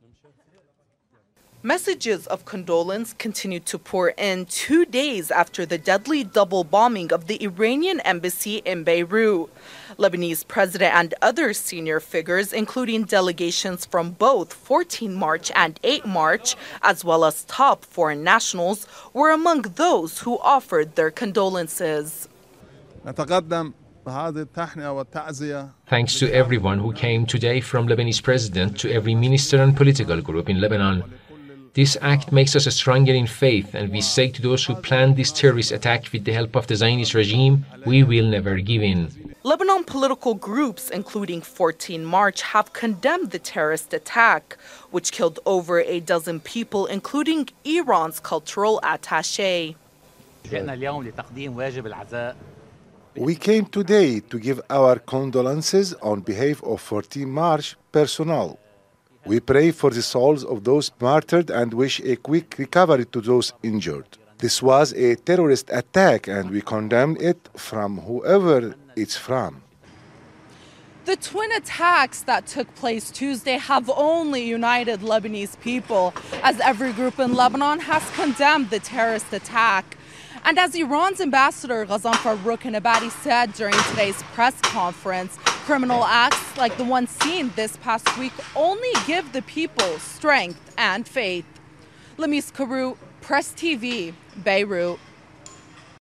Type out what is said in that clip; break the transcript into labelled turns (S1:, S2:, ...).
S1: Messages of condolence continued to pour in 2 days after the deadly double bombing of the Iranian embassy in Beirut. Lebanese president and other senior figures, including delegations from both 14 March and 8 March, as well as top foreign nationals, were among those who offered their condolences.
S2: Thanks to everyone who came today, from Lebanese president to every minister and political group in Lebanon. This act makes us stronger in faith, and we say to those who planned this terrorist attack with the help of the Zionist regime, we will never give in.
S1: Lebanon political groups, including 14 March, have condemned the terrorist attack, which killed over a dozen people, including Iran's cultural attaché.
S3: We came today to give our condolences on behalf of 14 March personnel. We pray for the souls of those martyred and wish a quick recovery to those injured. This was a terrorist attack, and we condemn it from whoever it's from.
S1: The twin attacks that took place Tuesday have only united Lebanese people, as every group in Lebanon has condemned the terrorist attack. And as Iran's ambassador Ghazan Farroukhanabadi said during today's press conference, criminal acts like the one seen this past week only give the people strength and faith. Lamis Karu, Press TV, Beirut.